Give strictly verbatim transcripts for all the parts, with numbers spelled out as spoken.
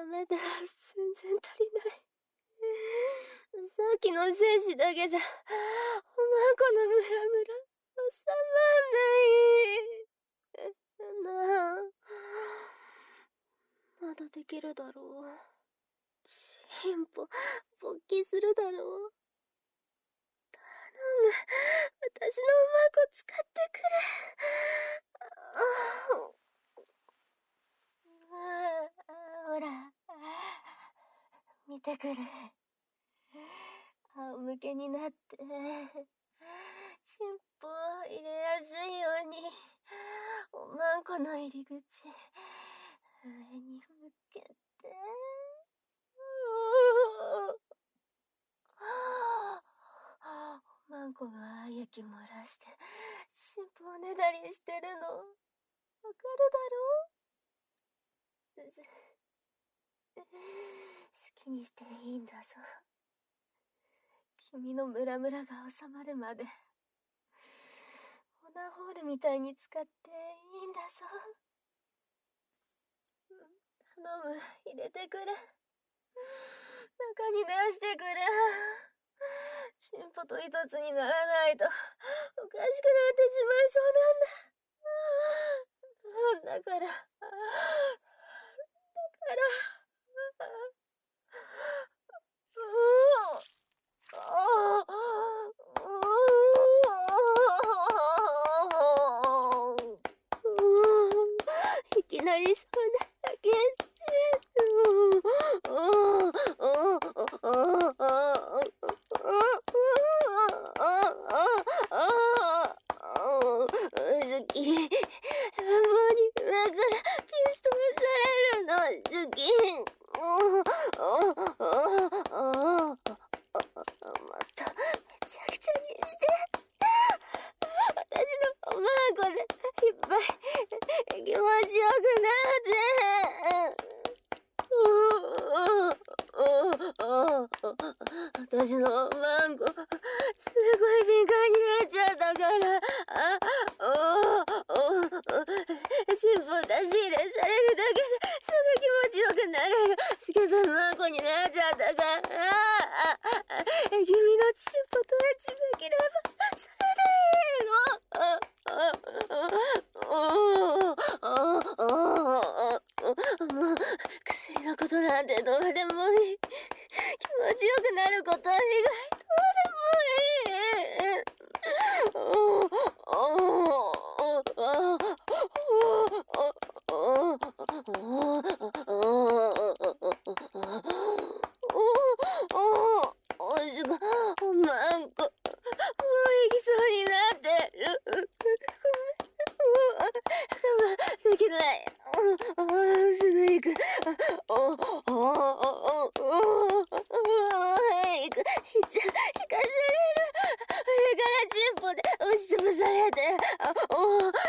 メだ、全然足りない。さっきの精子だけじゃ、おまんこのムラムラ、収まんない。なあ、まだできるだろう。進歩、勃起するだろう。頼む、私のおまんこ使ってくれ。ほら、見てくれ。仰向けになって、進歩を入れやすいように、おまんこの入り口、上に向けて、おまんこが液漏らして、進歩をねだりしてるの、わかるだろう？好きにしていいんだぞ。君のムラムラが収まるまで、オナホールみたいに使っていいんだぞ。頼む、入れてくれ。中に出してくれ。進歩と一つにならないと、おかしくなってしまいそうなんだ。だから、だから、いきなりそうな現地。好き。棒に上からピストルされるの好き。まためちゃくちゃにして。私のおまんこでいっぱい気持ちよくなって私のおまんこすごい敏感になっちゃったから進歩出し入れされるだけですぐ気持ちよくなれるスケベまんこになっちゃったから君の進歩とエッチできればそれでいいのもう薬のことなんてどうでもいい気持ちよくなること以外どうでもいいおまんこもう行きそうになってるごめん我慢できないすぐ行くおおおおお行く行っちゃ行かされる上からチンポで押しつぶされてお行く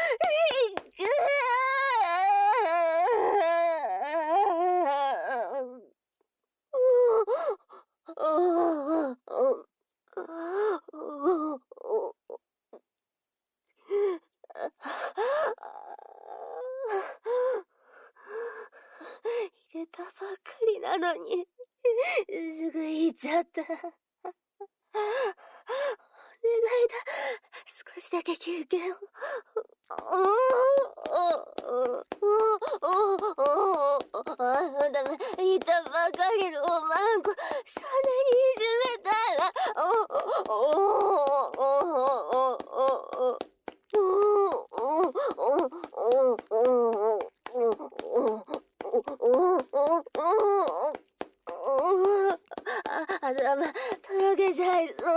入れたばっかりなのにすぐ行っちゃったお願いだ少しだけ休憩をダメいたばかりのおまんこそんなにいじめたら頭とろけちゃいそう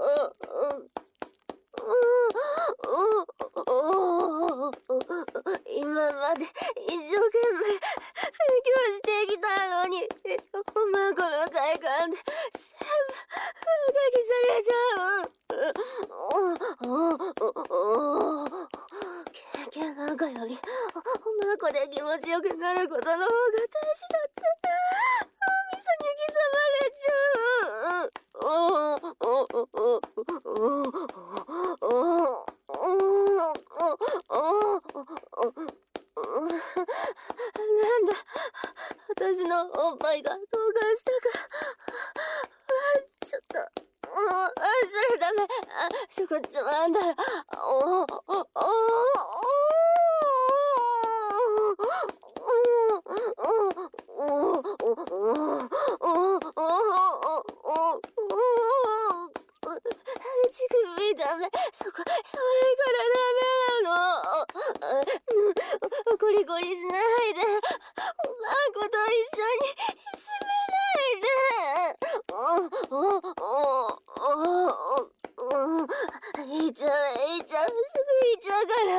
今まで一生懸命勉強してきたのにおまんこの快感で全部風書きされちゃう経験なんかよりおまんこで気持ちよくなることの方が大事だって脳みそに刻まれちゃうなんだ私のおまんぱいが動画したか。あ、ちょっと、もう、あ、それダメ。あ、そこつまんだら、おお、おお、お乳首ダメ。そこ、弱いからダメなの。ゴリゴリしないで。おまんこと一緒にいじめないで。おおおおおおいっちゃう、いっちゃう、すぐいっちゃうから。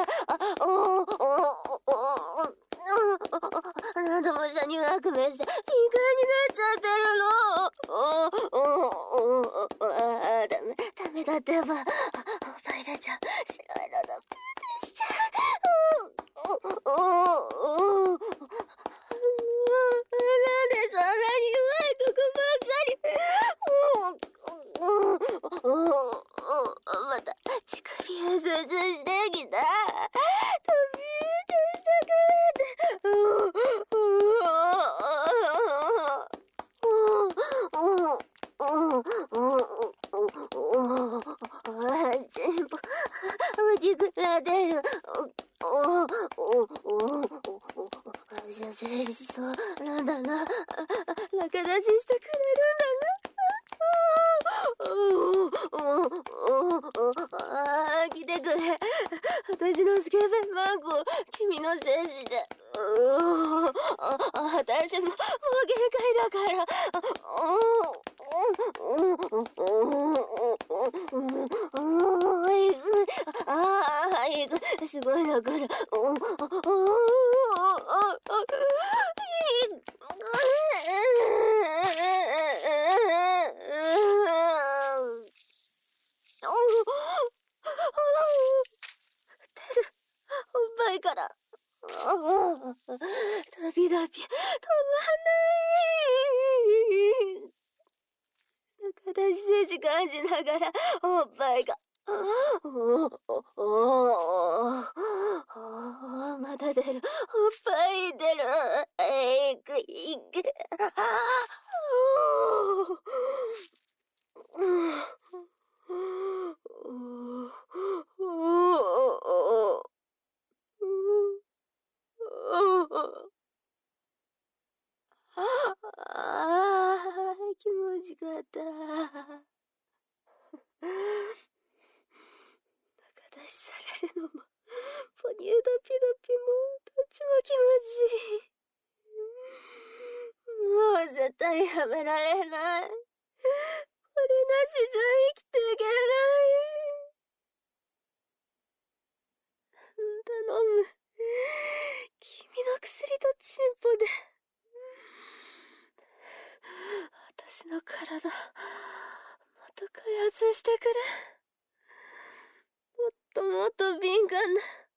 おおおお何度も射乳悪名して敏感になっちゃってるの。おおおおあダメダメだってば。おっぱい出ちゃう。白いのだプーしちゃう。おおおおなんでそんなにうまいとこばっかり。おおおおまた乳首がスースーしてきた。飛び出したくれって。お全部うちから出る。おおおおお射精しそうなんだな。仲出ししてくれるんだな。おおおおあ来てくれ。私のスケベマンコ君の精子で。おお私ももう限界だから。おおおおいくああいくすごいなこれ。おおおおいく出るおっぱいから。ドビドビ止まんない。中出し精子感じながらおっぱいが。おおおおまだ出る。おっぱい出る。えいくいく。ああ気持ちかった。中出しされるのもポニュードピドピもどっちも気持ちいい。もう絶対やめられない。これなしじゃ生きていけない。頼む。君の薬とチンポで私の体もっと開発してくれ。もっともっと敏感な